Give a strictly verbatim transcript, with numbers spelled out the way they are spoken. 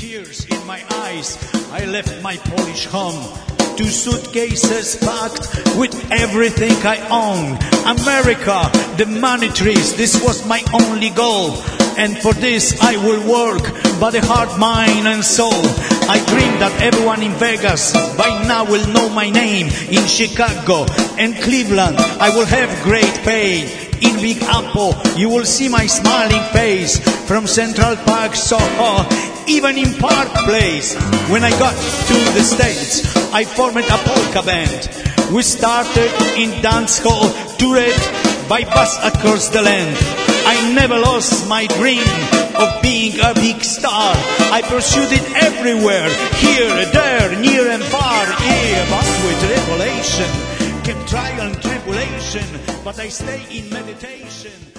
tears in my eyes, I left my Polish home. Two suitcases packed with everything I own. America, the money trees, this was my only goal. And for this I will work, body, heart, mind and soul. I dream that everyone in Vegas by now will know my name. In Chicago and Cleveland I will have great pay. In Big Apple you will see my smiling face. From Central Park, Soho, even in Park Place. When I got to the States, I formed a polka band. We started in dance hall, toured by bus across the land. I never lost my dream of being a big star. I pursued it everywhere, here, there, near and far. Yeah, but with revelation came trial and tribulation, but I stay in meditation.